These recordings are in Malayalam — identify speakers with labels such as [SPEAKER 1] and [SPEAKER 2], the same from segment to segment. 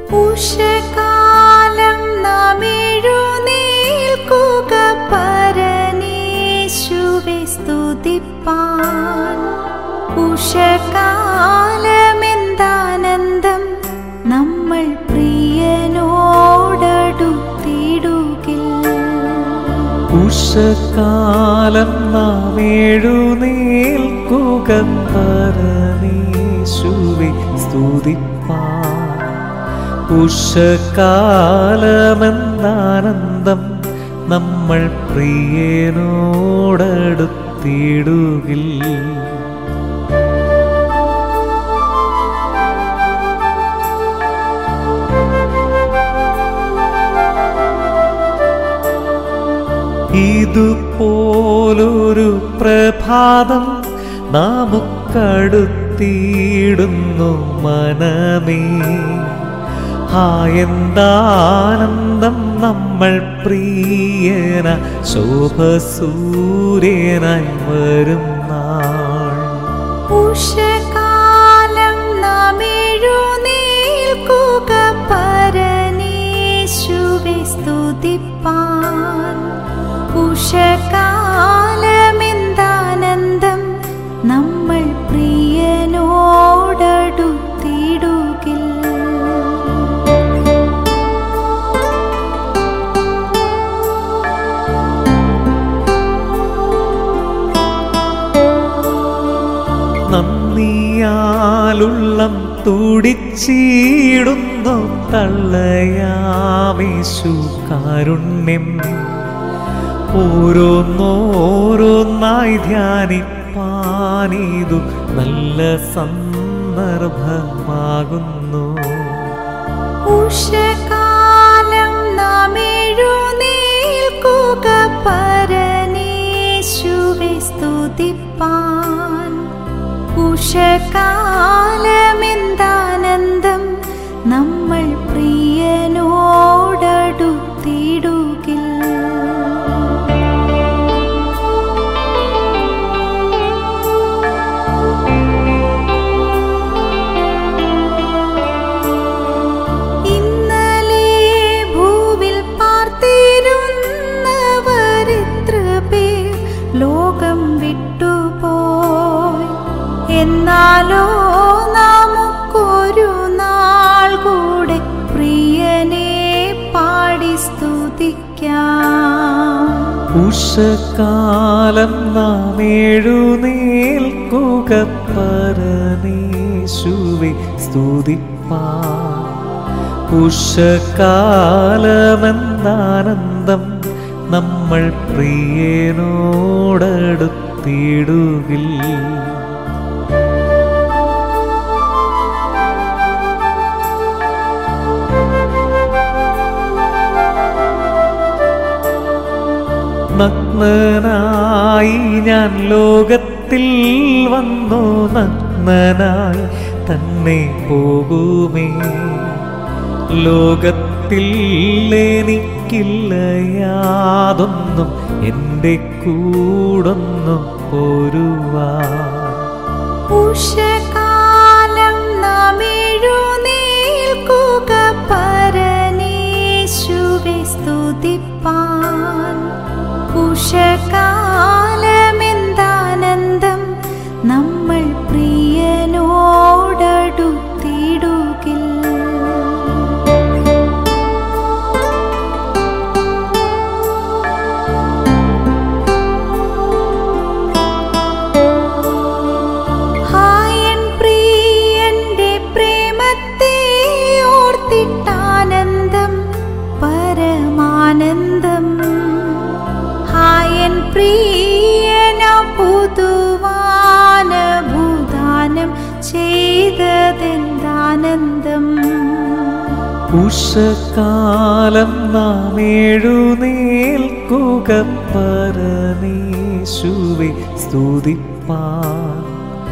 [SPEAKER 1] ഉഷകാലം നാം എഴുന്നേൽക്കുക പരനേശുവെ സ്തുതിപ്പാൻ. ഉഷകാലമെന്താനന്ദം നമ്മൾ പ്രിയനോടടുത്തിടുകിൽ.
[SPEAKER 2] ഉഷകാലം നാം എഴുന്നേൽക്കുക പരനേശുവെ സ്തുതിപ്പാൻ. ഉഷകാലമെന്താനന്ദം നമ്മൾ പ്രിയനോടടുത്തിടുകിൽ. ഇതുപോലൊരു പ്രഭാതം നമുക്കടുത്തിടുന്നു മനമേ. എന്താനന്ദം നമ്മൾ പ്രിയന ശോഭസൂര്യനായി വരും നാൾ.
[SPEAKER 1] ഉഷകാലം നാം എഴുന്നേൽക്കുക പരനേശുവെ സ്തുതിപ്പാൻ. ഉഷകാലമെന്താനന്ദം നമ്മൾ പ്രിയനോടടുത്തിടുകിൽ.
[SPEAKER 2] നന്ദിയാലുള്ളം തുടിച്ചിടുന്നു തള്ളയാമേശു കാരുണ്യം. ഓരോന്നോരോന്നായി ധ്യാനിപ്പാനിതു നല്ല സന്ദർഭമാകുന്നു.
[SPEAKER 1] ഉഷകാലം നാം എഴുന്നേൽക്കുക പരനേശുവെ സ്തുതിപ്പാൻ. ഉഷകാലമെന്താനന്ദം നമ്മൾ പ്രിയനോടടുത്തിടുകിൽ. ഇന്നലെ ഭൂവിൽ പാർത്തിരുന്നവരെത്ര പേർ ലോകം വിട്ടുപോയി. എന്നാലോ നമുക്കൊരു നാൾ കൂടെ പ്രിയനെ പാടി സ്തുതിക്കാം.
[SPEAKER 2] ഉഷകാലം നാം എഴുന്നേൽക്കുക പരനേശുവെ സ്തുതിപ്പാൻ. ഉഷകാലമെന്താനന്ദം നമ്മൾ പ്രിയനോടടുത്തിടുകിൽ. നഗ്നനായി ഞാൻ ലോകത്തിൽ വന്നു, നഗ്നനായി തന്നെ പോകുമേ. ലോകത്തിൽ എനിക്കില്ല യാതൊന്നും, എൻ്റെ കൂടൊന്നും പോരുവാൻ.
[SPEAKER 1] ഉഷകാലം നാം എഴുന്നേൽക്കുക പരനേശുവെ സ്തുതിപ്പാൻ. ഉഷകാലമെന്താനന്ദം നമ്മൾ പ്രിയനോടടുത്തിടുകിൽ. ഹായൻ പ്രിയന്റെ പ്രേമത്തെ ഓർത്തിട്ടാനന്ദം പരമാനന്ദം. ഹായൻ പ്രിയന പുതുവാന ഭൂദാനം ചെയ്തതെന്താനന്ദം.
[SPEAKER 2] ഉഷകാലം നാം എഴുന്നേൽക്കുക പരനേശുവെ സ്തുതിപ്പാൻ.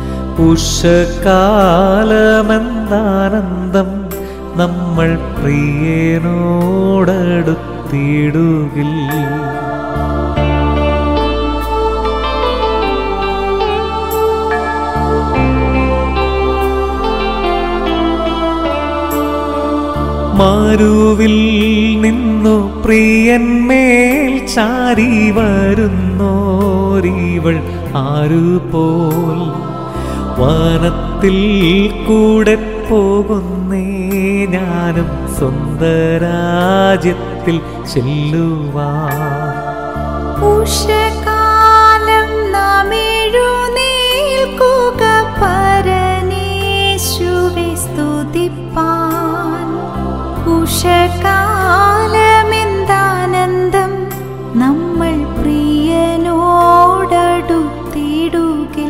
[SPEAKER 2] ഉഷകാലമെന്താനന്ദം നമ്മൾ പ്രിയനോടടുത്തിടുകിൽ. മരുവിൽ നിന്നു പ്രിയന്മേൽ ചാരി വരുന്നോരിവൾ ആരുപോൽ വനത്തിൽ കൂടെ പോകുന്നേ ഞാനും സ്വന്തരാജ്യത്തിൽ ചെല്ലുവാൻ.
[SPEAKER 1] ഉഷകാലം നാം എഴുന്നേൽക്കുക പരനേശുവെ സ്തുതിപ്പാൻ. ഉഷകാലമെന്താനന്ദം നമ്മൾ പ്രിയനോടടുത്തിടുകിൽ.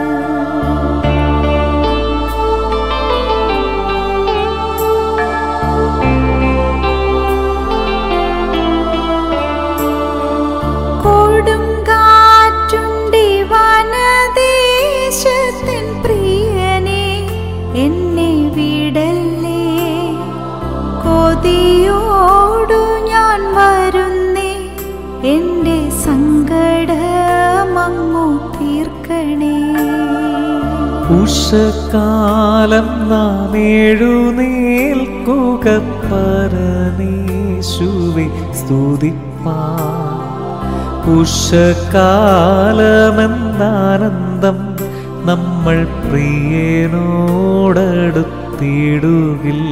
[SPEAKER 1] കൊടുങ്കാറ്റുണ്ടി വനദേശത്തിൻ പ്രിയനെ എന്നെ വിടല്ലേ. കൊതിയോടു ഞാൻ വരുന്നേ, എൻ്റെ സങ്കടമങ്ങു തീർക്കണേ.
[SPEAKER 2] ഉഷകാലം നാം എഴുന്നേൽക്കുക പരനേശുവെ സ്തുതിപ്പാൻ. ഉഷകാലമെന്താനന്ദം നമ്മൾ പ്രിയനോടടുത്തിടുകിൽ.